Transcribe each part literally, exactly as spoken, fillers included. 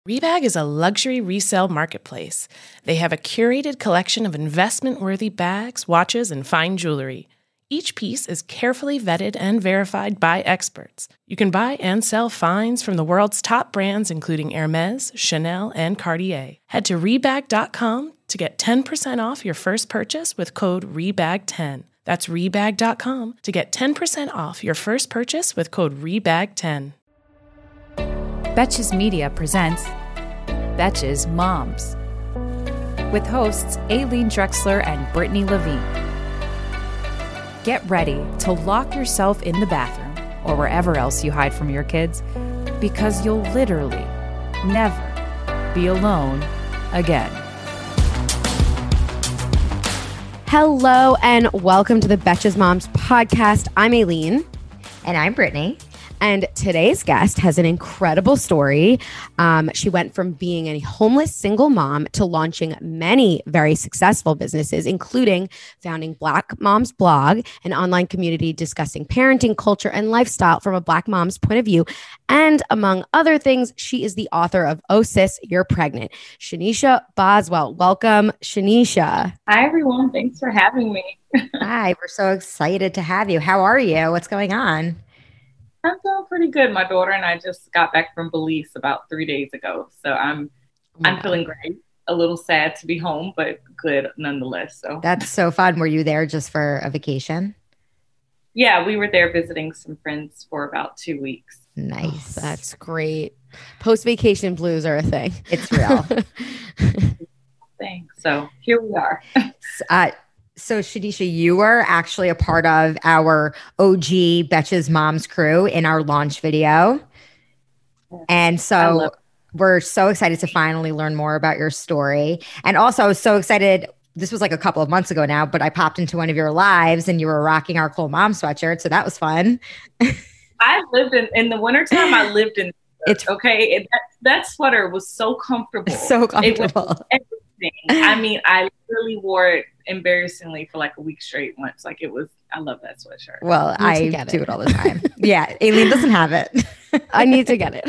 Rebag is a luxury resale marketplace. They have a curated collection of investment-worthy bags, watches, and fine jewelry. Each piece is carefully vetted and verified by experts. You can buy and sell finds from the world's top brands, including Hermes, Chanel, and Cartier. Head to rebag dot com to get ten percent off your first purchase with code rebag ten. That's rebag dot com to get ten percent off your first purchase with code rebag ten. Betches Media presents Betches Moms with hosts Aileen Drexler and Brittany Levine. Get ready to lock yourself in the bathroom or wherever else you hide from your kids, because you'll literally never be alone again. Hello and welcome to the Betches Moms podcast. I'm Aileen. And I'm Brittany. And today's guest has an incredible story. Um, she went from being a homeless single mom to launching many very successful businesses, including founding Black Moms Blog, an online community discussing parenting, culture, and lifestyle from a Black mom's point of view. And among other things, she is the author of Oh Sis, You're Pregnant. Shanisha Boswell. Welcome, Shanisha. Hi, everyone. Thanks for having me. Hi, we're so excited to have you. How are you? What's going on? I'm doing pretty good. My daughter and I just got back from Belize about three days ago. So I'm I'm Wow. feeling great. A little sad to be home, but good nonetheless. So That's so fun. Were you there just for a vacation? yeah, we were there visiting some friends for about two weeks. Nice. Oh, that's great. Post-vacation blues are a thing. It's real. Thanks. So here we are. uh, so Shanisha, you were actually a part of our O G Betches Moms crew in our launch video. And I so love we're so excited to finally learn more about your story. And also I was so excited. This was like a couple of months ago now, but I popped into one of your lives and you were rocking our cool mom sweatshirt. So that was fun. I lived in in the wintertime. I lived in It's okay. And that, that sweater was so comfortable. so It comfortable. was everything. I mean, I literally wore it embarrassingly for like a week straight once. Like it was, I love that sweatshirt. Well, Need to I get do it. it all the time. Yeah, Aileen doesn't have it. I need to get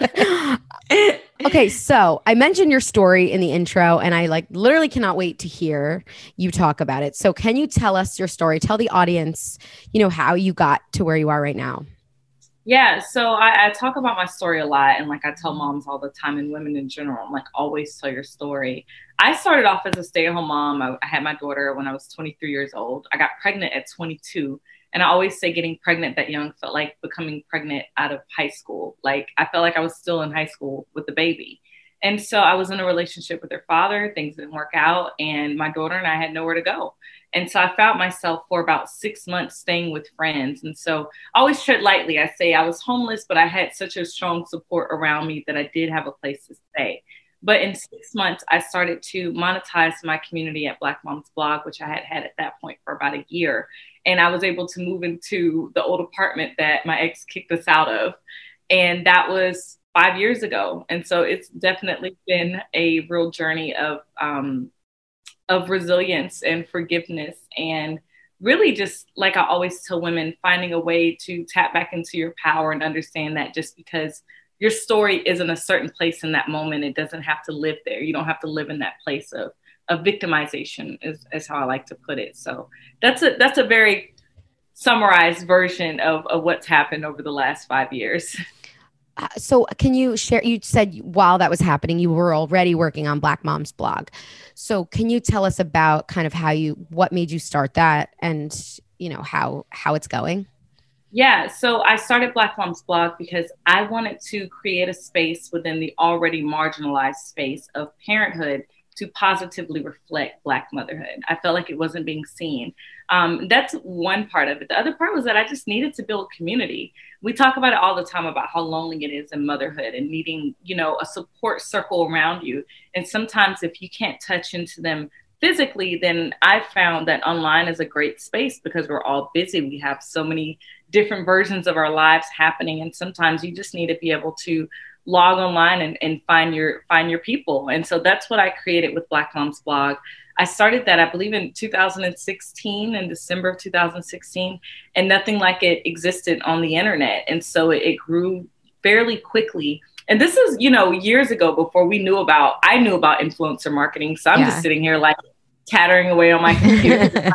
it. Okay, so I mentioned your story in the intro, and I like literally cannot wait to hear you talk about it. So can you tell us your story? Tell the audience, you know, how you got to where you are right now. Yeah, so I, I talk about my story a lot, and like I tell moms all the time, and women in general, I'm like, always tell your story. I started off as a stay-at-home mom. I, I had my daughter when I was twenty-three years old. I got pregnant at twenty-two, and I always say getting pregnant that young felt like becoming pregnant out of high school. Like I felt like I was still in high school with the baby. And so I was in a relationship with her father. Things didn't work out, and my daughter and I had nowhere to go. And so I found myself for about six months staying with friends. And so I always tread lightly. I say I was homeless, but I had such a strong support around me that I did have a place to stay. But in six months, I started to monetize my community at Black Moms Blog, which I had had at that point for about a year. And I was able to move into the old apartment that my ex kicked us out of. And that was five years ago. And so it's definitely been a real journey of, um, of resilience and forgiveness, and really just like I always tell women, finding a way to tap back into your power and understand that just because your story isn't a certain place in that moment, it doesn't have to live there. You don't have to live in that place of, of victimization is, is how I like to put it. So that's a, that's a very summarized version of, of what's happened over the last five years. Uh, so can you share, you said while that was happening, you were already working on Black Moms Blog. So can you tell us about kind of how you, what made you start that and, you know, how, how it's going? Yeah, so I started Black Moms Blog because I wanted to create a space within the already marginalized space of parenthood to positively reflect Black motherhood. I felt like it wasn't being seen. Um, that's one part of it. The other part was that I just needed to build community. We talk about it all the time about how lonely it is in motherhood and needing, you know, a support circle around you. And sometimes if you can't touch into them physically, then I found that online is a great space because we're all busy. We have so many different versions of our lives happening. And sometimes you just need to be able to log online and, and find your find your people. And so that's what I created with Black Moms Blog. I started that, I believe, in two thousand sixteen, in December of two thousand sixteen, and nothing like it existed on the internet. And so it, it grew fairly quickly And this is, you know, years ago before we knew about, I knew about influencer marketing. So I'm Yeah. just sitting here like tattering away on my computer.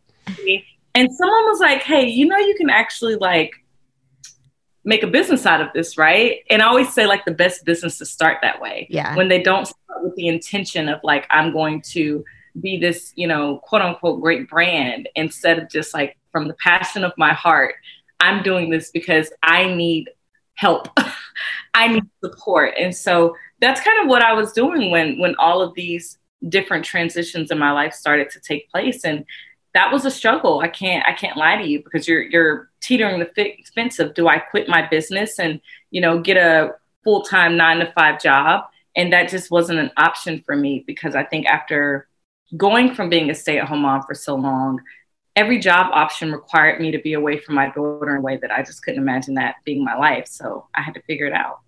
And someone was like, hey, you know, you can actually like make a business out of this, right? And I always say like the best businesses start that way. Yeah. When they don't start with the intention of like, I'm going to be this, you know, quote unquote, great brand, instead of just like from the passion of my heart, I'm doing this because I need help. I need support. And so that's kind of what I was doing when, when all of these different transitions in my life started to take place. And that was a struggle. I can't, I can't lie to you, because you're, you're teetering the fence of, do I quit my business and, you know, get a full-time nine to five job? And that just wasn't an option for me, because I think after going from being a stay-at-home mom for so long, every job option required me to be away from my daughter in a way that I just couldn't imagine that being my life. So I had to figure it out.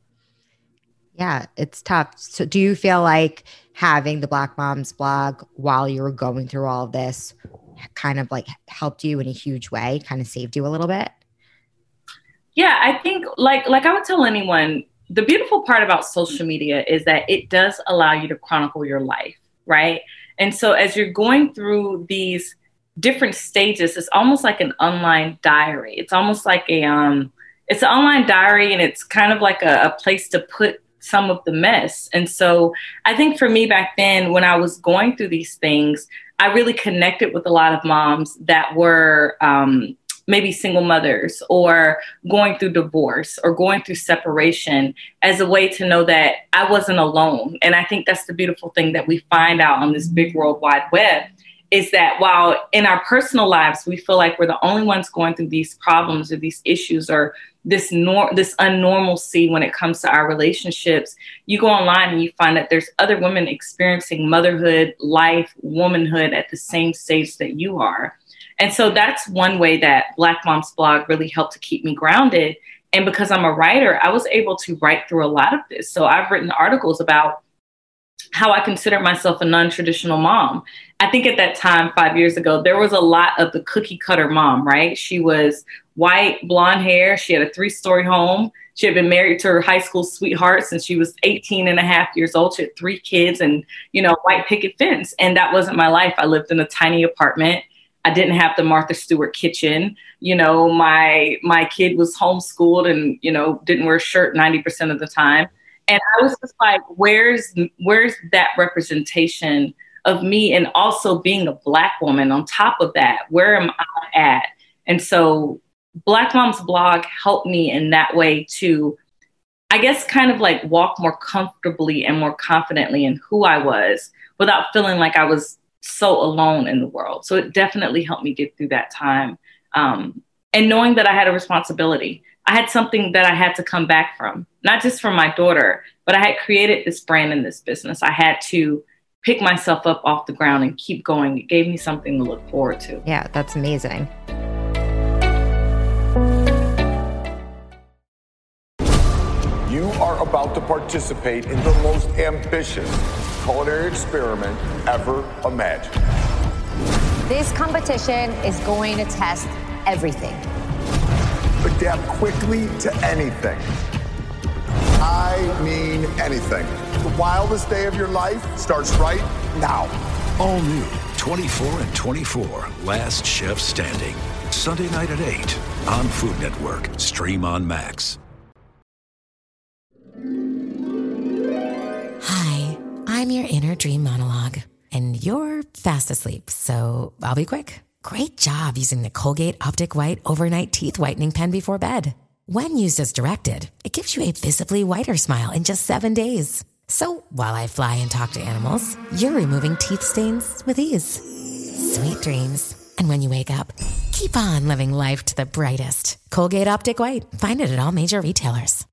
Yeah, it's tough. So do you feel like having the Black Moms blog while you were going through all of this kind of like helped you in a huge way, kind of saved you a little bit? Yeah, I think like, like I would tell anyone, the beautiful part about social media is that it does allow you to chronicle your life, right? And so as you're going through these different stages, it's almost like an online diary. It's almost like a, um, it's an online diary, and it's kind of like a, a place to put some of the mess. And so I think for me back then, when I was going through these things, I really connected with a lot of moms that were um, maybe single mothers or going through divorce or going through separation, as a way to know that I wasn't alone. And I think that's the beautiful thing that we find out on this big world wide web, is that while in our personal lives, we feel like we're the only ones going through these problems or these issues or this nor- this unnormalcy when it comes to our relationships, you go online and you find that there's other women experiencing motherhood, life, womanhood at the same stage that you are. And so that's one way that Black Moms blog really helped to keep me grounded. And because I'm a writer, I was able to write through a lot of this. So I've written articles about how I consider myself a non-traditional mom. I think at that time, five years ago, there was a lot of the cookie cutter mom, right? She was white, blonde hair. She had a three-story home. She had been married to her high school sweetheart since she was eighteen and a half years old. She had three kids and, you know, white picket fence. And that wasn't my life. I lived in a tiny apartment. I didn't have the Martha Stewart kitchen. You know, my my kid was homeschooled and, you know, didn't wear a shirt ninety percent of the time. And I was just like, where's where's that representation of me? And also being a Black woman on top of that, where am I at? And so Black Moms blog helped me in that way to, I guess, kind of like walk more comfortably and more confidently in who I was without feeling like I was so alone in the world. So it definitely helped me get through that time. Um, and knowing that I had a responsibility. I had something that I had to come back from, not just from my daughter, but I had created this brand and this business. I had to pick myself up off the ground and keep going. It gave me something to look forward to. Yeah, that's amazing. You are about to participate in the most ambitious culinary experiment ever imagined. This competition is going to test everything. Adapt quickly to anything. I mean anything. The wildest day of your life starts right now. All new twenty-four and twenty-four, Last Chef Standing. Sunday night at eight on Food Network. Stream on Max. Hi, I'm your inner dream monologue, and you're fast asleep, so I'll be quick. Great job using the Colgate Optic White Overnight Teeth Whitening Pen before bed. When used as directed, it gives you a visibly whiter smile in just seven days. So while I fly and talk to animals, you're removing teeth stains with ease. Sweet dreams. And when you wake up, keep on living life to the brightest. Colgate Optic White. Find it at all major retailers.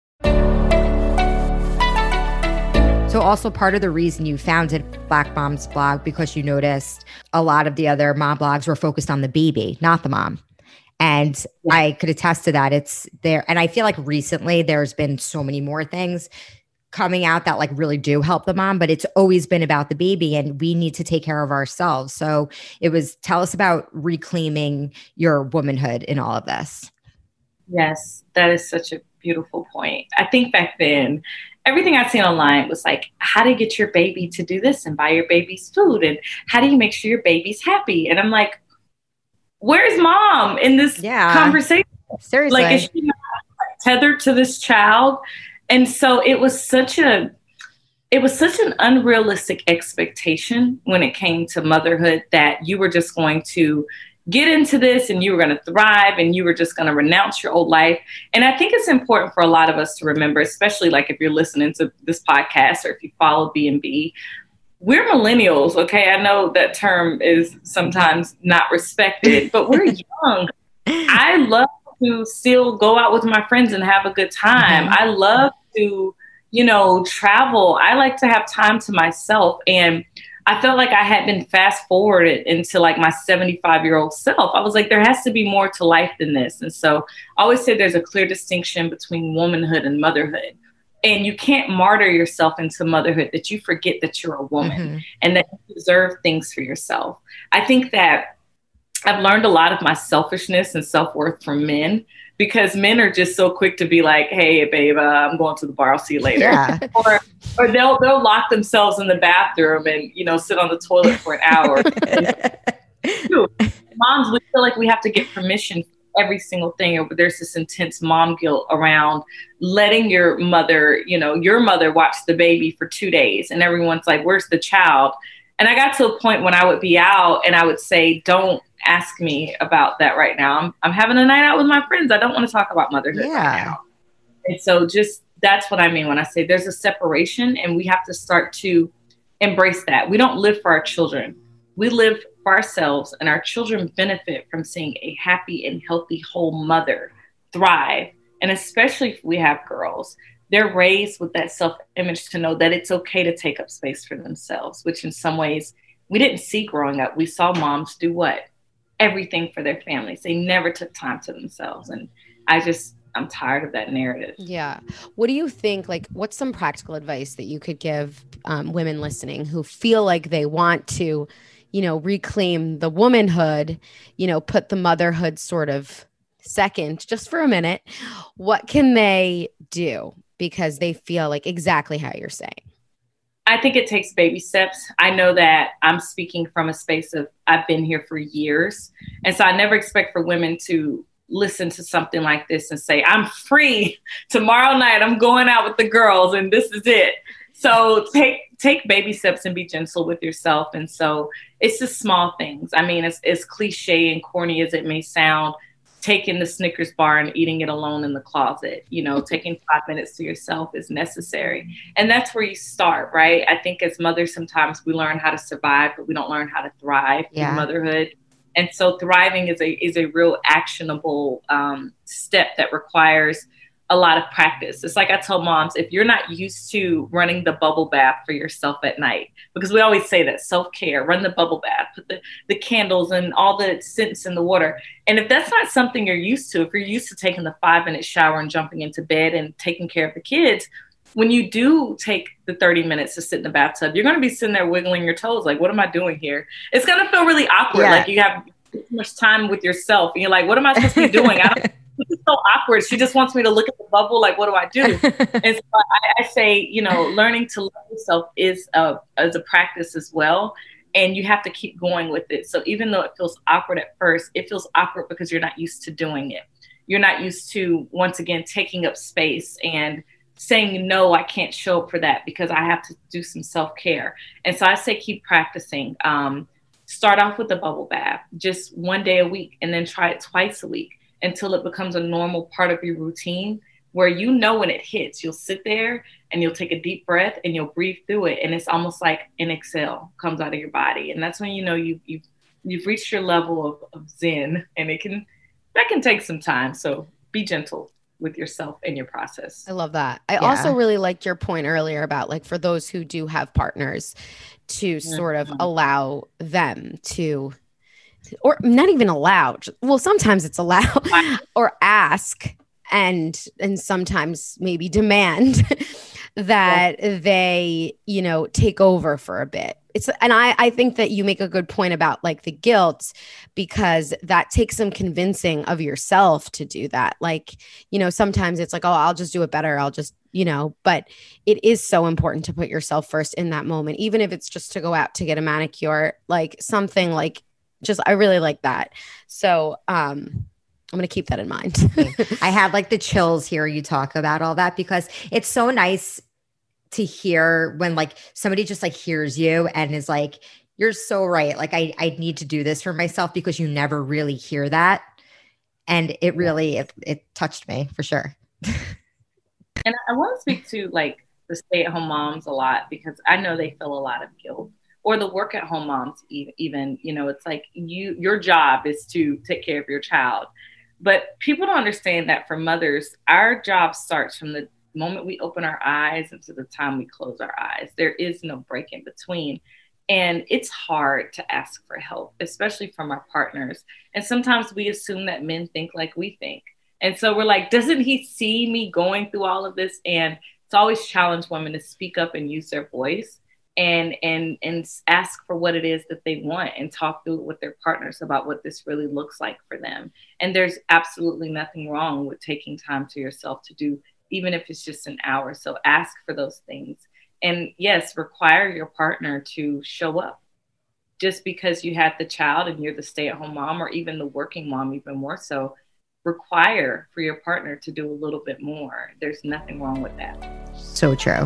So also part of the reason you founded Black Moms blog, because you noticed a lot of the other mom blogs were focused on the baby, not the mom. And yeah. I could attest to that. It's there. And I feel like recently there's been so many more things coming out that like really do help the mom, but it's always been about the baby and we need to take care of ourselves. So it was, tell us about reclaiming your womanhood in all of this. Yes, that is such a beautiful point. I think back then, everything I'd seen online was like, how to get your baby to do this and buy your baby's food, and how do you make sure your baby's happy? And I'm like, where's mom in this yeah. conversation? Seriously. Like, is she not tethered to this child? And so it was such a, it was such an unrealistic expectation when it came to motherhood, that you were just going to get into this and you were going to thrive and you were just going to renounce your old life. And I think it's important for a lot of us to remember, especially like if you're listening to this podcast or if you follow B and B, we're millennials. Okay. I know that term is sometimes not respected, but we're young. I love to still go out with my friends and have a good time. Mm-hmm. I love to, you know, travel. I like to have time to myself. And I felt like I had been fast forwarded into like my seventy-five year old self. I was like, there has to be more to life than this. And so I always say there's a clear distinction between womanhood and motherhood. And you can't martyr yourself into motherhood that you forget that you're a woman mm-hmm. and that you deserve things for yourself. I think that I've learned a lot of my selfishness and self-worth from men, because men are just so quick to be like, hey, babe, uh, I'm going to the bar. I'll see you later. Yeah. or or they'll they'll lock themselves in the bathroom and, you know, sit on the toilet for an hour. Moms, we feel like we have to get permission for every single thing. Or there's this intense mom guilt around letting your mother, you know, your mother watch the baby for two days. And everyone's like, where's the child? And I got to a point when I would be out and I would say, don't ask me about that right now. I'm, I'm having a night out with my friends. I don't want to talk about motherhood yeah. right now. And so just, that's what I mean when I say there's a separation, and we have to start to embrace that. We don't live for our children. We live for ourselves, and our children benefit from seeing a happy and healthy whole mother thrive. And especially if we have girls, they're raised with that self-image to know that it's okay to take up space for themselves, which in some ways we didn't see growing up. We saw moms do what? Everything for their families. They never took time to themselves. And I just, I'm tired of that narrative. Yeah. What do you think, like, what's some practical advice that you could give um, women listening who feel like they want to, you know, reclaim the womanhood, you know, put the motherhood sort of second just for a minute? What can they do? Because they feel like exactly how you're saying. I think it takes baby steps. I know that I'm speaking from a space of I've been here for years. And so I never expect for women to listen to something like this and say, I'm free tomorrow night. I'm going out with the girls and this is it. So take take baby steps and be gentle with yourself. And so it's just small things. I mean, it's as cliche and corny as it may sound, taking the Snickers bar and eating it alone in the closet, you know, taking five minutes to yourself is necessary. And that's where you start, right? I think as mothers, sometimes we learn how to survive, but we don't learn how to thrive yeah. in motherhood. And so thriving is a is a real actionable um, step that requires a lot of practice. It's like I tell moms, if you're not used to running the bubble bath for yourself at night, because we always say that self-care, run the bubble bath, put the, the candles and all the scents in the water. And if that's not something you're used to, if you're used to taking the five minute shower and jumping into bed and taking care of the kids, when you do take the thirty minutes to sit in the bathtub, you're going to be sitting there wiggling your toes. Like, what am I doing here? It's going to feel really awkward. Yeah. Like you have too much time with yourself and you're like, what am I supposed to be doing? I don't It's so awkward. She just wants me to look at the bubble. Like, what do I do? And so I, I say, you know, learning to love yourself is a, is a practice as well. And you have to keep going with it. So even though it feels awkward at first, it feels awkward because you're not used to doing it. You're not used to, once again, taking up space and saying, no, I can't show up for that because I have to do some self-care. And so I say, keep practicing. Um, start off with the bubble bath, just one day a week, and then try it twice a week, until it becomes a normal part of your routine where you know when it hits, you'll sit there and you'll take a deep breath and you'll breathe through it. And it's almost like an exhale comes out of your body. And that's when you know you, you've, you've reached your level of, of zen, and it can, that can take some time. So be gentle with yourself and your process. I love that. I Yeah. also really liked your point earlier about, like, for those who do have partners, to sort of allow them to, or not even allow, well, sometimes it's allow or ask, and and sometimes maybe demand that yeah. they, you know, take over for a bit. It's, and I, I think that you make a good point about like the guilt, because that takes some convincing of yourself to do that. Like, you know, sometimes it's like, oh, I'll just do it better. I'll just, you know, but it is so important to put yourself first in that moment, even if it's just to go out to get a manicure, like something like just, I really like that. So, um, I'm going to keep that in mind. I have like the chills here. You talk about all that because it's so nice to hear when like somebody just like hears you and is like, you're so right. Like I, I need to do this for myself, because you never really hear that. And it really, it, it touched me for sure. And I want to speak to like the stay-at-home moms a lot, because I know they feel a lot of guilt, or the work-at-home moms even, you know, it's like you, your job is to take care of your child. But people don't understand that for mothers, our job starts from the moment we open our eyes until the time we close our eyes. There is no break in between. And it's hard to ask for help, especially from our partners. And sometimes we assume that men think like we think. And so we're like, doesn't he see me going through all of this? And it's always challenged women to speak up and use their voice and and and ask for what it is that they want, and talk through it with their partners about what this really looks like for them. And there's absolutely nothing wrong with taking time to yourself to do, even if it's just an hour. So ask for those things. And yes, require your partner to show up. Just because you had the child and you're the stay-at-home mom, or even the working mom, even more so, require for your partner to do a little bit more. There's nothing wrong with that. So true.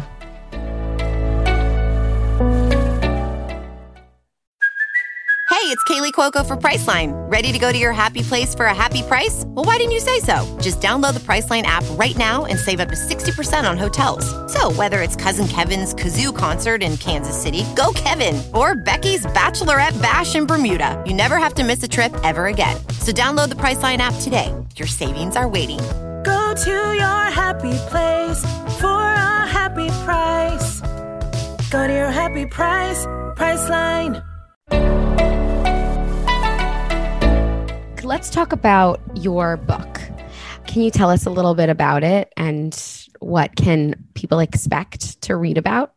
Hey, it's Kaylee Cuoco for Priceline. Ready to go to your happy place for a happy price? Well, why didn't you say so? Just download the Priceline app right now and save up to sixty percent on hotels. So whether it's Cousin Kevin's Kazoo Concert in Kansas City, go Kevin, or Becky's Bachelorette Bash in Bermuda, you never have to miss a trip ever again. So download the Priceline app today. Your savings are waiting. Go to your happy place for a happy price. Go to your happy price, Priceline. Let's talk about your book. Can you tell us a little bit about it, and what can people expect to read about?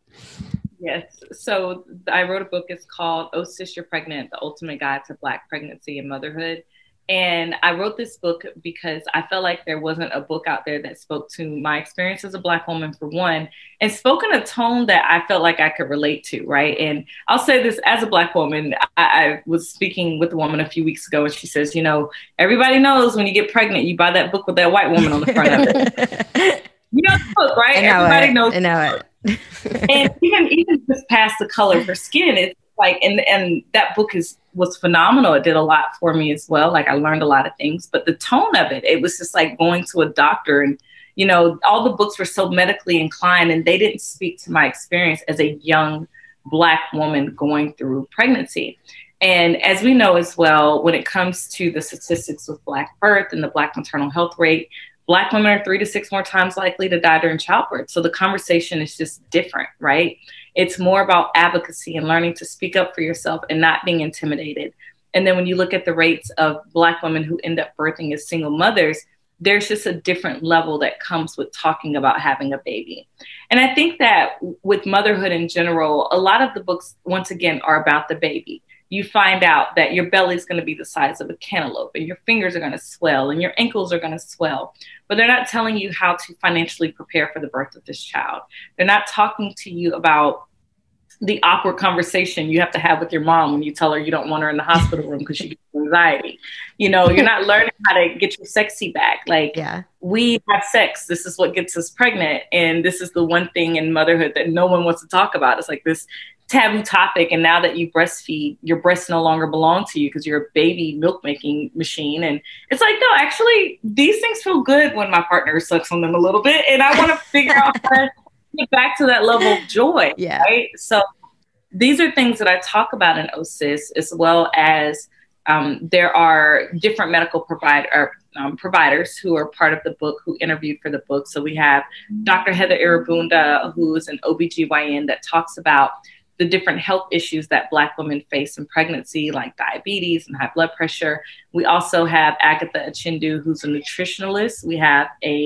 Yes. So I wrote a book. It's called Oh Sis, You're Pregnant, The Ultimate Guide to Black Pregnancy and Motherhood. And I wrote this book because I felt like there wasn't a book out there that spoke to my experience as a Black woman, for one, and spoke in a tone that I felt like I could relate to, right? And I'll say this, as a Black woman, I, I was speaking with a woman a few weeks ago, and she says, you know, everybody knows when you get pregnant, you buy that book with that white woman on the front of it. You know the book, right? I know Everybody it. knows. I know it. And even, even just past the color of her skin, it's like, and, and that book is was phenomenal. It did a lot for me as well. Like, I learned a lot of things, but the tone of it, it was just like going to a doctor, and, you know, all the books were so medically inclined, and they didn't speak to my experience as a young Black woman going through pregnancy. And as we know as well, when it comes to the statistics with Black birth and the Black maternal health rate, Black women are three to six more times likely to die during childbirth. So the conversation is just different, right? It's more about advocacy and learning to speak up for yourself and not being intimidated. And then when you look at the rates of Black women who end up birthing as single mothers, there's just a different level that comes with talking about having a baby. And I think that with motherhood in general, a lot of the books, once again, are about the baby. You find out that your belly is going to be the size of a cantaloupe, and your fingers are going to swell, and your ankles are going to swell. But they're not telling you how to financially prepare for the birth of this child. They're not talking to you about the awkward conversation you have to have with your mom when you tell her you don't want her in the hospital room because she gets anxiety. You know, you're not learning how to get your sexy back. Like, yeah. We have sex. This is what gets us pregnant. And this is the one thing in motherhood that no one wants to talk about. It's like this taboo topic. And now that you breastfeed, your breasts no longer belong to you because you're a baby milk making machine. And it's like, no, actually, these things feel good when my partner sucks on them a little bit. And I want to figure out how to get back to that level of joy. Yeah. Right. So these are things that I talk about in O S I S, as well as um, there are different medical provider, um, providers who are part of the book who interviewed for the book. So we have Doctor Heather Irabunda, who is an O B G Y N that talks about the different health issues that Black women face in pregnancy, like diabetes and high blood pressure. We also have Agatha Achindu, who's a nutritionalist. We have a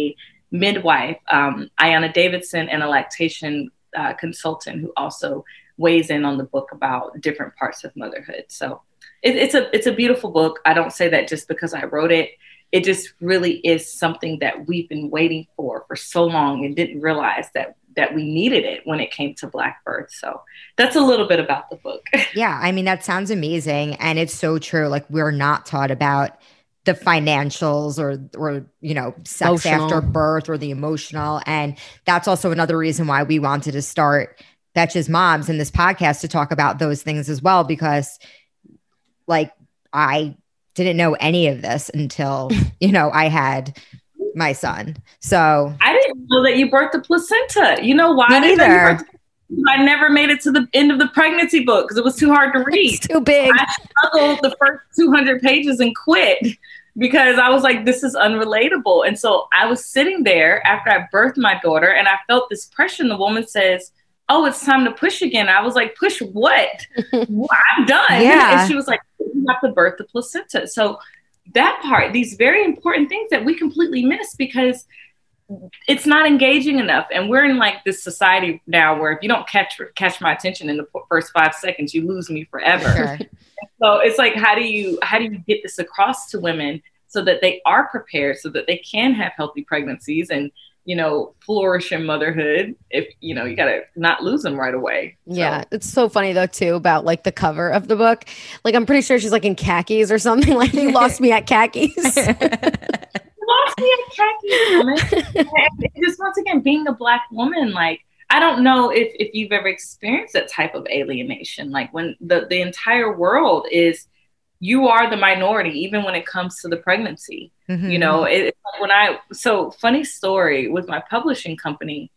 midwife, um, Ayanna Davidson, and a lactation uh, consultant who also weighs in on the book about different parts of motherhood. So it, it's a it's a beautiful book. I don't say that just because I wrote it. It just really is something that we've been waiting for for so long and didn't realize that that we needed it when it came to Black birth. So that's a little bit about the book. Yeah, I mean, that sounds amazing. And it's so true. Like, we're not taught about the financials or, or, you know, sex Emotional. after birth or the emotional. And that's also another reason why we wanted to start Betches Moms in this podcast to talk about those things as well, because like I didn't know any of this until, you know, I had my son. So I didn't know that you birthed the placenta. You know why? Me I didn't know you neither. birthed the- I never made it to the end of the pregnancy book because it was too hard to read. It's too big. I struggled the first two hundred pages and quit because I was like, this is unrelatable. And so I was sitting there after I birthed my daughter and I felt this pressure. And the woman says, oh, it's time to push again. I was like, push what? I'm done. Yeah. And she was like, you have to birth the placenta. So that part, these very important things that we completely miss because it's not engaging enough. And we're in like this society now where if you don't catch catch my attention in the first five seconds, you lose me forever. Sure. So it's like, how do you how do you get this across to women so that they are prepared, so that they can have healthy pregnancies and, you know, flourish in motherhood? If, you know, you got to not lose them right away. So. Yeah. It's so funny though, too, about like the cover of the book. Like, I'm pretty sure she's like in khakis or something. Like, you lost me at khakis. Lost me at khakis, woman. And just once again, being a Black woman, like, I don't know if, if you've ever experienced that type of alienation, like when the, the entire world is, you are the minority, even when it comes to the pregnancy. Mm-hmm. You know, it, it's like when I, so funny story with my publishing company,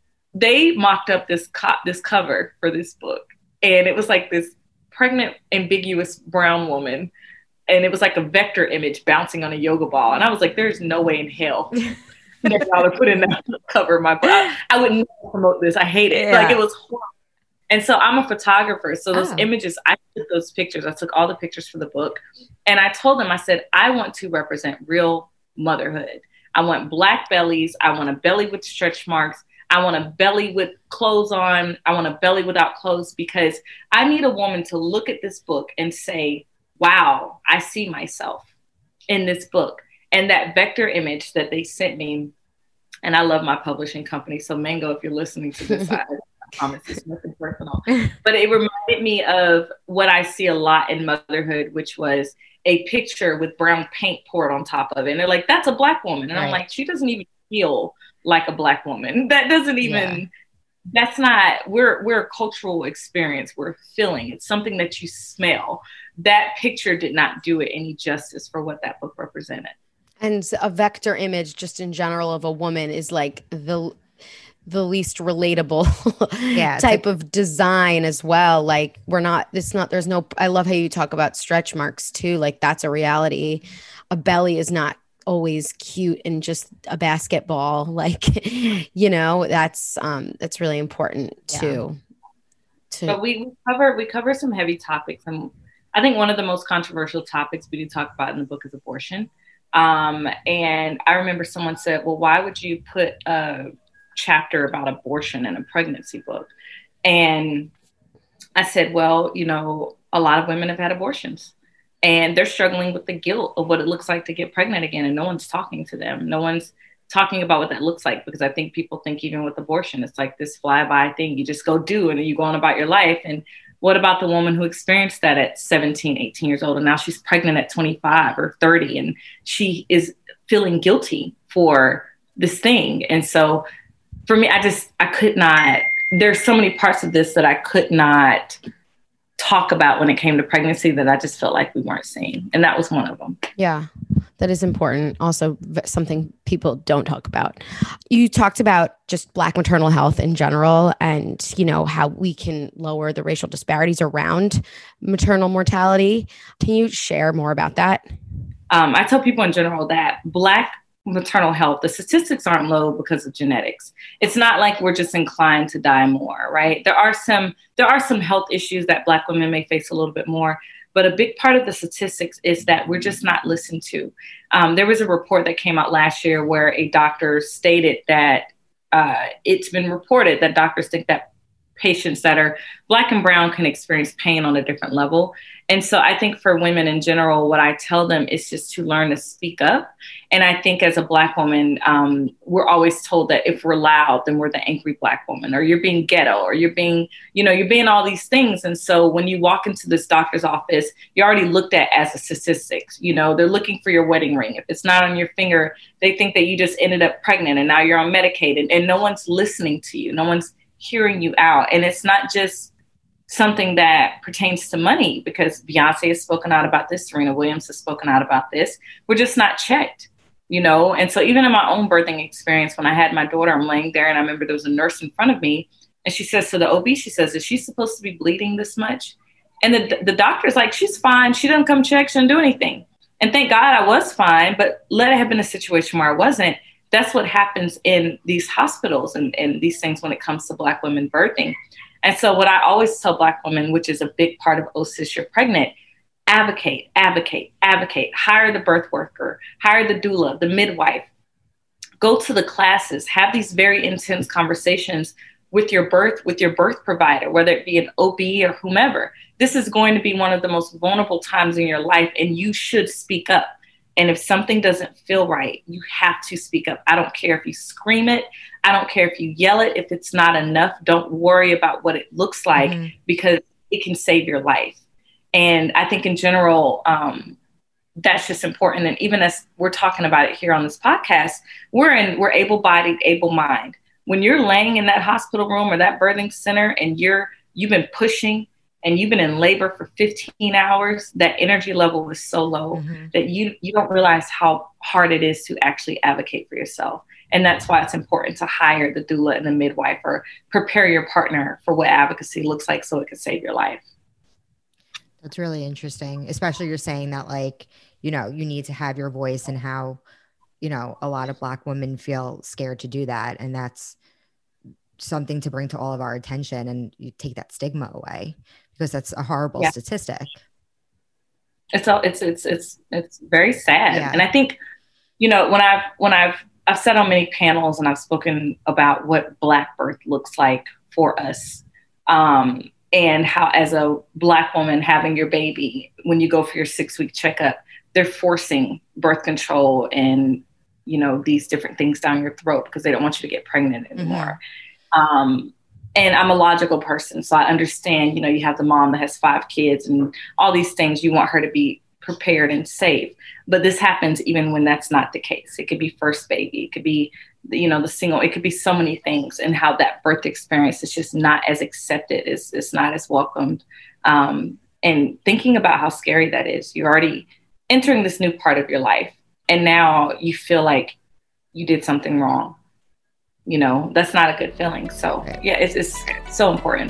they mocked up this co- this cover for this book. And it was like this pregnant, ambiguous brown woman. And it was like a vector image bouncing on a yoga ball. And I was like, there's no way in hell that y'all are putting that cover of my book. I, I would never promote this. I hate it. Yeah. Like, it was horrible. And so I'm a photographer. So those oh. images, I took those pictures. I took all the pictures for the book. And I told them, I said, I want to represent real motherhood. I want Black bellies. I want a belly with stretch marks. I want a belly with clothes on. I want a belly without clothes, because I need a woman to look at this book and say, wow, I see myself in this book. And that vector image that they sent me, and I love my publishing company. So Mango, if you're listening to this, I, I promise it's nothing personal. But it reminded me of what I see a lot in motherhood, which was a picture with brown paint poured on top of it. And they're like, that's a Black woman. And right. I'm like, she doesn't even feel like a Black woman. That doesn't even, yeah. that's not, we're, we're a cultural experience. We're feeling. It's something that you smell. That picture did not do it any justice for what that book represented. And a vector image just in general of a woman is like the the least relatable yeah, type like, of design as well. Like, we're not, it's not, there's no, I love how you talk about stretch marks too. Like, that's a reality. A belly is not always cute and just a basketball. Like, you know, that's, um, that's really important yeah. too. To- but we, we cover, we cover some heavy topics. And I think one of the most controversial topics we do talk about in the book is abortion. Um, and I remember someone said, well, why would you put a chapter about abortion in a pregnancy book? And I said, well, you know, a lot of women have had abortions and they're struggling with the guilt of what it looks like to get pregnant again. And no one's talking to them. No one's talking about what that looks like, because I think people think even with abortion, it's like this flyby thing. You just go do and then you go on about your life. And what about the woman who experienced that at seventeen, eighteen years old, and now she's pregnant at twenty-five or thirty, and she is feeling guilty for this thing? And so for me, I just, I could not, there's so many parts of this that I could not talk about when it came to pregnancy that I just felt like we weren't seeing. And that was one of them. Yeah, that is important. Also something people don't talk about. You talked about just Black maternal health in general and, you know, how we can lower the racial disparities around maternal mortality. Can you share more about that? Um, I tell people in general that Black maternal health, the statistics aren't low because of genetics. It's not like we're just inclined to die more, right? There are some, there are some health issues that Black women may face a little bit more, But a big part of the statistics is that we're just not listened to. Um, there was a report that came out last year where a doctor stated that uh, it's been reported that doctors think that patients that are Black and brown can experience pain on a different level. And so I think for women in general, what I tell them is just to learn to speak up. And I think as a Black woman, um, we're always told that if we're loud, then we're the angry Black woman, or you're being ghetto, or you're being, you know, you're being all these things. And so when you walk into this doctor's office, you're already looked at as a statistic. You know, they're looking for your wedding ring. If it's not on your finger, they think that you just ended up pregnant and now you're on Medicaid, and no one's listening to you. No one's hearing you out. And it's not just something that pertains to money, because Beyonce has spoken out about this. Serena Williams has spoken out about this. We're just not checked, you know? And so even in my own birthing experience, when I had my daughter, I'm laying there and I remember there was a nurse in front of me, and she says to the O B, she says, is she supposed to be bleeding this much? And the, the doctor's like, she's fine. She doesn't come check. She didn't do anything. And thank God I was fine, but let it have been a situation where I wasn't. That's what happens in these hospitals and, and these things when it comes to Black women birthing. And so what I always tell Black women, which is a big part of Oh Sis, You're Pregnant, advocate, advocate, advocate, hire the birth worker, hire the doula, the midwife, go to the classes, have these very intense conversations with your birth, with your birth provider, whether it be an O B or whomever. This is going to be one of the most vulnerable times in your life, and you should speak up. And if something doesn't feel right, you have to speak up. I don't care if you scream it. I don't care if you yell it. If it's not enough, don't worry about what it looks like, mm-hmm. because it can save your life. And I think in general, um, that's just important. And even as we're talking about it here on this podcast, we're in, we're able-bodied, able-minded. When you're laying in that hospital room or that birthing center and you're, you've been pushing and you've been in labor for fifteen hours, that energy level is so low mm-hmm. that you, you don't realize how hard it is to actually advocate for yourself. And that's why it's important to hire the doula and the midwife, or prepare your partner for what advocacy looks like so it can save your life. That's really interesting, especially you're saying that, like, you know, you need to have your voice, and how, you know, a lot of Black women feel scared to do that. And that's something to bring to all of our attention, and you take that stigma away, because that's a horrible yeah. statistic. It's all, it's, it's, it's, it's very sad. Yeah. And I think, you know, when I've, when I've, I've sat on many panels and I've spoken about what Black birth looks like for us. Um, and how, as a Black woman having your baby, when you go for your six week checkup, they're forcing birth control and, you know, these different things down your throat because they don't want you to get pregnant anymore. Mm-hmm. Um, and I'm a logical person, so I understand, you know, you have the mom that has five kids and all these things, you want her to be prepared and safe. But this happens even when that's not the case. It could be first baby. It could be, you know, the single, it could be so many things, and how that birth experience is just not as accepted. It's, it's not as welcomed. Um, and thinking about how scary that is, you're already entering this new part of your life, and now you feel like you did something wrong. You know, that's not a good feeling. So yeah, it's, it's so important.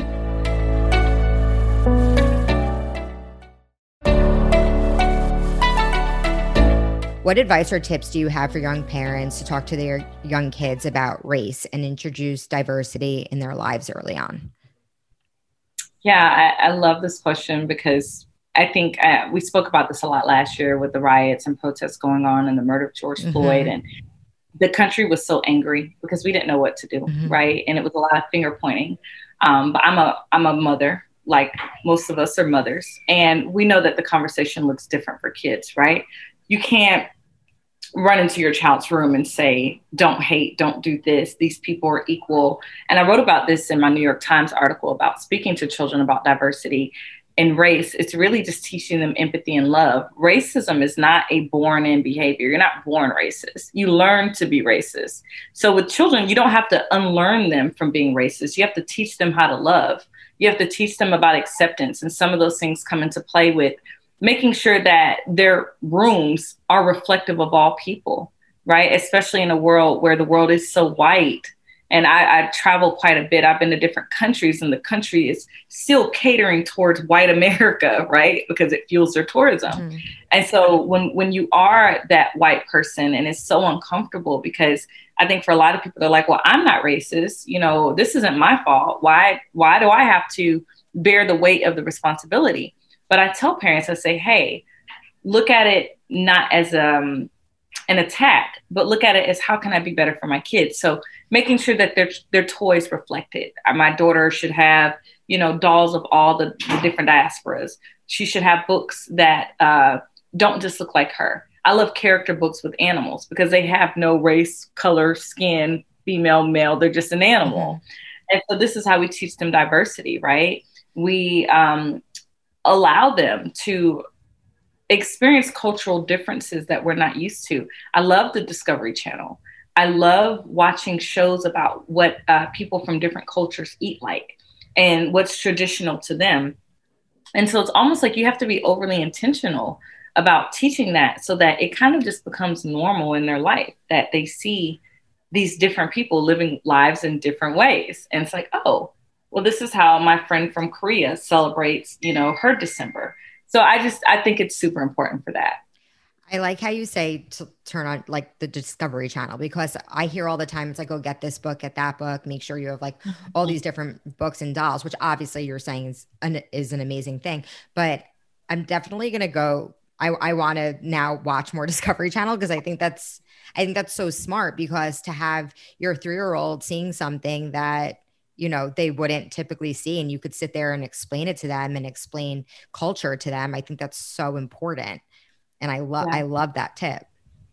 What advice or tips do you have for young parents to talk to their young kids about race and introduce diversity in their lives early on? Yeah, I, I love this question, because I think uh, we spoke about this a lot last year with the riots and protests going on and the murder of George mm-hmm. Floyd. And the country was so angry because we didn't know what to do, mm-hmm. right? And it was a lot of finger pointing. Um, but I'm a I'm a mother, like most of us are mothers. And we know that the conversation looks different for kids, right? You can't run into your child's room and say, don't hate, don't do this. These people are equal. And I wrote about this in my New York Times article about speaking to children about diversity and race. It's really just teaching them empathy and love. Racism is not a born in behavior. You're not born racist. You learn to be racist. So with children, you don't have to unlearn them from being racist. You have to teach them how to love. You have to teach them about acceptance. And some of those things come into play with making sure that their rooms are reflective of all people, right? Especially in a world where the world is so white. And I, I travel quite a bit. I've been to different countries, and the country is still catering towards white America, right? Because it fuels their tourism. Mm-hmm. And so when, when you are that white person, and it's so uncomfortable, because I think for a lot of people, they're like, well, I'm not racist. You know, this isn't my fault. Why, why do I have to bear the weight of the responsibility? But I tell parents, I say, hey, look at it not as um, an attack, but look at it as how can I be better for my kids? So making sure that their their toys reflect it. My daughter should have, you know, dolls of all the, the different diasporas. She should have books that uh, don't just look like her. I love character books with animals because they have no race, color, skin, female, male. They're just an animal. Mm-hmm. And so this is how we teach them diversity, right? We um, allow them to experience cultural differences that we're not used to. I love the Discovery Channel. I love watching shows about what uh, people from different cultures eat like and what's traditional to them. And so it's almost like you have to be overly intentional about teaching that so that it kind of just becomes normal in their life, that they see these different people living lives in different ways. And it's like, oh, well, this is how my friend from Korea celebrates, you know, her December. So I just, I think it's super important for that. I like how you say to turn on like the Discovery Channel, because I hear all the time, it's like, oh, get this book, get that book, make sure you have like all these different books and dolls, which obviously you're saying is an, is an amazing thing. But I'm definitely going to go, I, I want to now watch more Discovery Channel because I think that's, I think that's so smart, because to have your three-year-old seeing something that, you know, they wouldn't typically see, and you could sit there and explain it to them and explain culture to them. I think that's so important. And I love, yeah. I love that tip.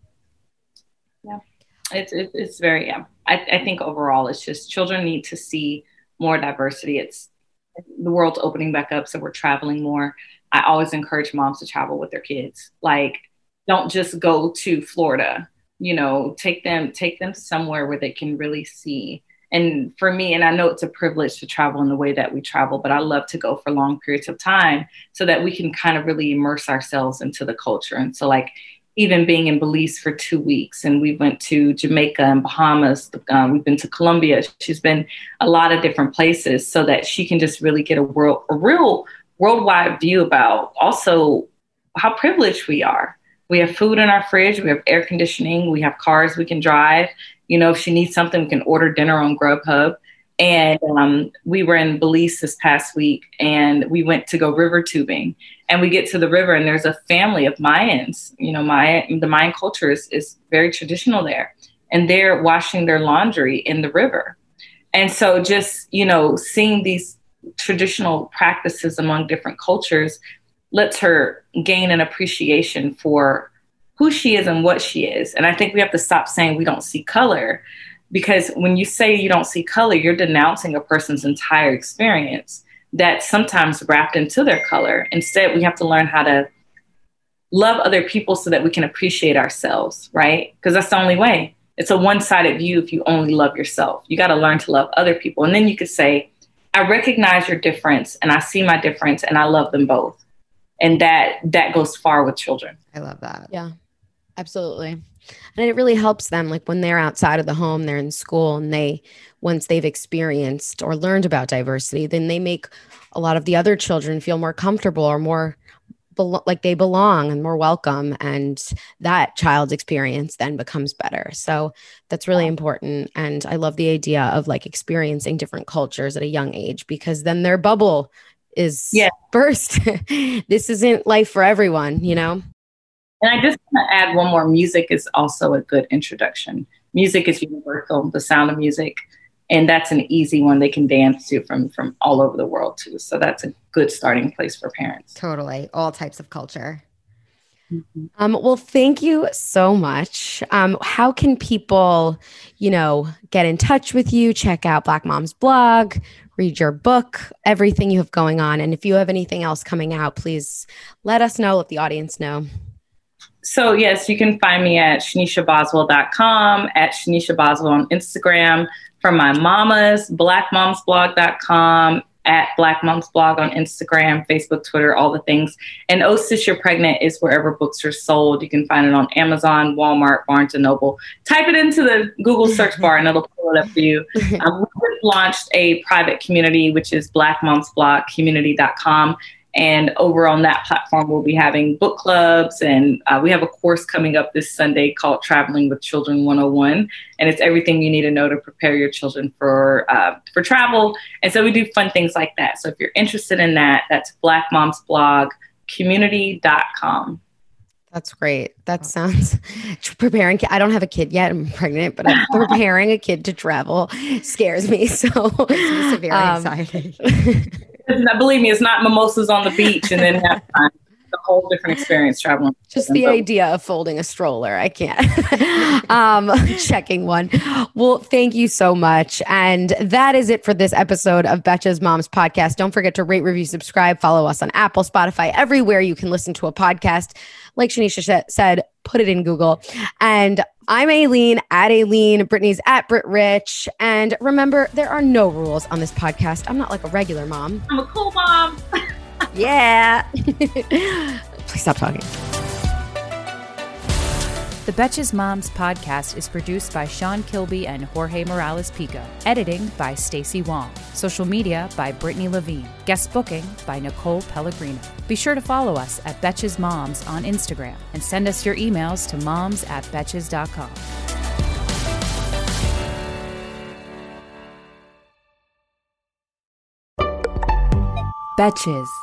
Yeah, it's, it's, it's very, yeah. I, I think overall it's just children need to see more diversity. It's the world's opening back up. So we're traveling more. I always encourage moms to travel with their kids. Like, don't just go to Florida, you know, take them, take them somewhere where they can really see. And for me, and I know it's a privilege to travel in the way that we travel, but I love to go for long periods of time so that we can kind of really immerse ourselves into the culture. And so like even being in Belize for two weeks and we went to Jamaica and Bahamas, um, we've been to Colombia. She's been a lot of different places so that she can just really get a world, a real worldwide view about also how privileged we are. We have food in our fridge, we have air conditioning, we have cars we can drive. You know, if she needs something, we can order dinner on Grubhub. And um, we were in Belize this past week and we went to go river tubing, and we get to the river and there's a family of Mayans. You know, Maya, the Mayan culture is, is very traditional there, and they're washing their laundry in the river. And so just, you know, seeing these traditional practices among different cultures lets her gain an appreciation for who she is and what she is. And I think we have to stop saying we don't see color, because when you say you don't see color, you're denouncing a person's entire experience that's sometimes wrapped into their color. Instead, we have to learn how to love other people so that we can appreciate ourselves, right? Because that's the only way. It's a one-sided view if you only love yourself. You got to learn to love other people. And then you could say, I recognize your difference and I see my difference and I love them both. And that that goes far with children. I love that. Yeah. Absolutely. And it really helps them, like when they're outside of the home, they're in school, and they, once they've experienced or learned about diversity, then they make a lot of the other children feel more comfortable or more be- like they belong and more welcome. And that child's experience then becomes better. So that's really important. And I love the idea of like experiencing different cultures at a young age, because then their bubble is yeah. burst. This isn't life for everyone, you know? And I just want to add one more. Music is also a good introduction. Music is universal, the sound of music. And that's an easy one they can dance to from, from all over the world too. So that's a good starting place for parents. Totally. All types of culture. Mm-hmm. Um, well, thank you so much. Um, how can people, you know, get in touch with you, check out Black Mom's blog, read your book, everything you have going on? And if you have anything else coming out, please let us know, let the audience know. So yes, you can find me at Shanisha Boswell dot com, at Shanisha Boswell on Instagram, for my mamas, black moms blog dot com, at Black Moms Blog on Instagram, Facebook, Twitter, all the things. And Oh Sis, You're Pregnant is wherever books are sold. You can find it on Amazon, Walmart, Barnes and Noble. Type it into the Google search bar and it'll pull it up for you. Um, we launched a private community, which is black moms blog community dot com. And over on that platform, we'll be having book clubs. And uh, we have a course coming up this Sunday called Traveling with Children one oh one. And it's everything you need to know to prepare your children for uh, for travel. And so we do fun things like that. So if you're interested in that, that's black moms blog community dot com. That's great. That sounds preparing. I don't have a kid yet. I'm pregnant, but I'm preparing a kid to travel scares me. So it's very um, exciting. Believe me, it's not mimosas on the beach and then have time. It's a whole different experience traveling. Just the so. idea of folding a stroller. I can't. um, checking one. Well, thank you so much. And that is it for this episode of Betches Moms Podcast. Don't forget to rate, review, subscribe, follow us on Apple, Spotify, everywhere you can listen to a podcast. Like Shanisha said, put it in Google. And I'm Aileen at Aileen. Brittany's at Brit Rich. And remember, there are no rules on this podcast. I'm not like a regular mom. I'm a cool mom. Yeah. Please stop talking. The Betches Moms Podcast is produced by Sean Kilby and Jorge Morales Pico. Editing by Stacey Wong. Social media by Brittany Levine. Guest booking by Nicole Pellegrino. Be sure to follow us at Betches Moms on Instagram and send us your emails to moms at betches dot com. Betches.